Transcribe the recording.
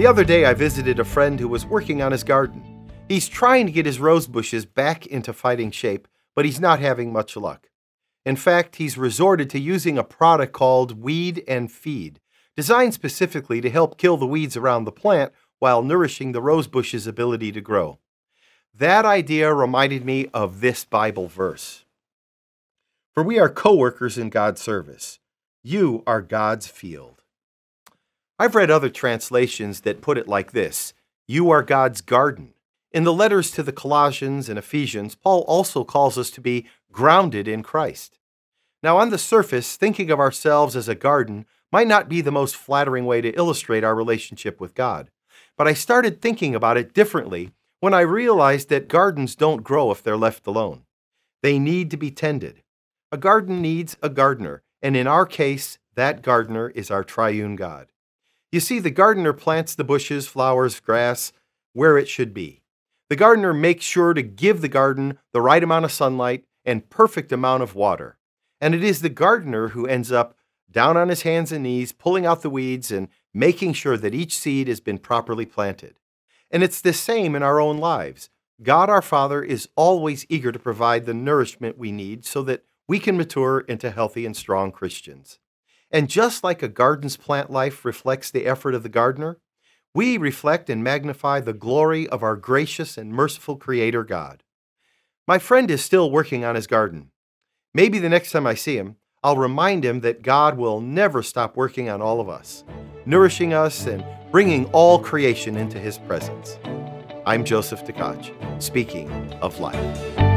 The other day I visited a friend who was working on his garden. He's trying to get his rose bushes back into fighting shape, but he's not having much luck. In fact, he's resorted to using a product called Weed and Feed, designed specifically to help kill the weeds around the plant while nourishing the rose bush's ability to grow. That idea reminded me of this Bible verse. For we are co-workers in God's service. You are God's field. I've read other translations that put it like this: you are God's garden. In the letters to the Colossians and Ephesians, Paul also calls us to be grounded in Christ. Now, on the surface, thinking of ourselves as a garden might not be the most flattering way to illustrate our relationship with God. But I started thinking about it differently when I realized that gardens don't grow if they're left alone. They need to be tended. A garden needs a gardener, and in our case, that gardener is our triune God. You see, the gardener plants the bushes, flowers, grass where it should be. The gardener makes sure to give the garden the right amount of sunlight and perfect amount of water. And it is the gardener who ends up down on his hands and knees, pulling out the weeds and making sure that each seed has been properly planted. And it's the same in our own lives. God our Father is always eager to provide the nourishment we need so that we can mature into healthy and strong Christians. And just like a garden's plant life reflects the effort of the gardener, we reflect and magnify the glory of our gracious and merciful Creator God. My friend is still working on his garden. Maybe the next time I see him, I'll remind him that God will never stop working on all of us, nourishing us and bringing all creation into His presence. I'm Joseph Tkach, speaking of life.